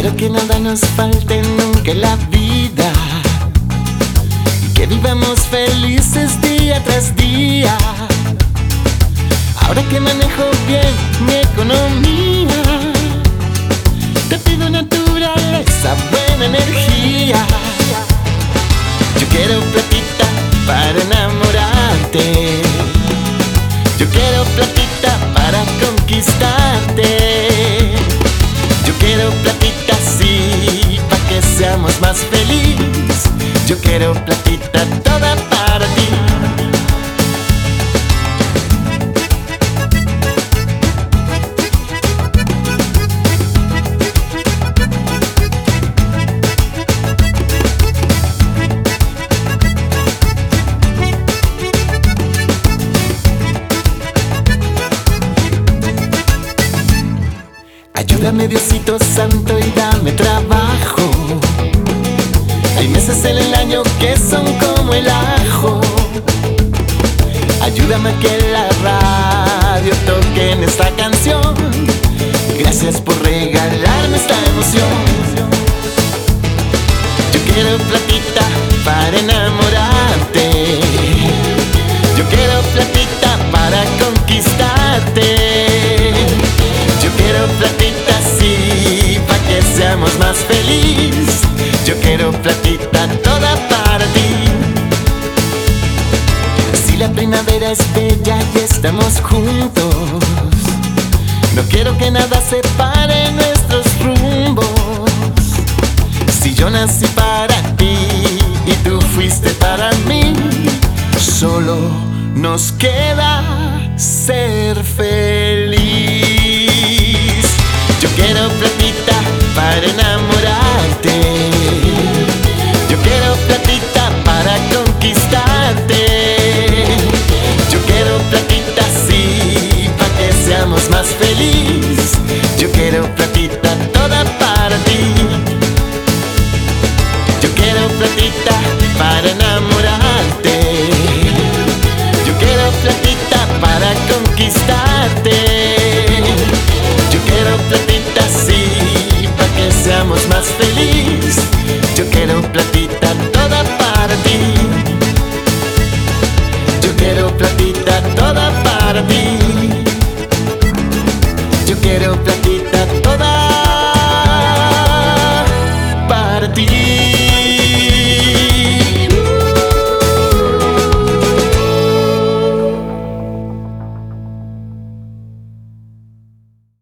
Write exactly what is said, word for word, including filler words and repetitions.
quiero que nada nos falte nunca en la vida, que vivamos felices día tras día. Ahora que manejo bien mi economía, te pido naturaleza, buena energía. Yo quiero platita para enamorarte, yo quiero platita para conquistarte, yo quiero platita sí, pa' que seamos más felices. Yo quiero platita toda para ti. Ayúdame Diosito Santo y dame trabajo. Hay meses en el año que son como el ajo. Ayúdame a que la radio toque en esta canción. Gracias por regalarme esta emoción. Yo quiero platita para enamorarte, yo quiero platita para conquistarte, yo quiero platita sí, pa' que seamos más felices. Yo quiero platita toda para ti. Si la primavera es bella y estamos juntos, no quiero que nada separe nuestros rumbos. Si yo nací para ti y tú fuiste para mí, solo nos queda ser feliz. Yo quiero platita para enamorarte, yo quiero platita para conquistarte, yo quiero platita sí, pa' que seamos más felices. Yo quiero platita toda para ti. Yo quiero platita para enamorarte, yo quiero platita para conquistarte, yo quiero platita sí, pa' que seamos más felices. Yo quiero platita toda para ti. Yo quiero platita toda para ti.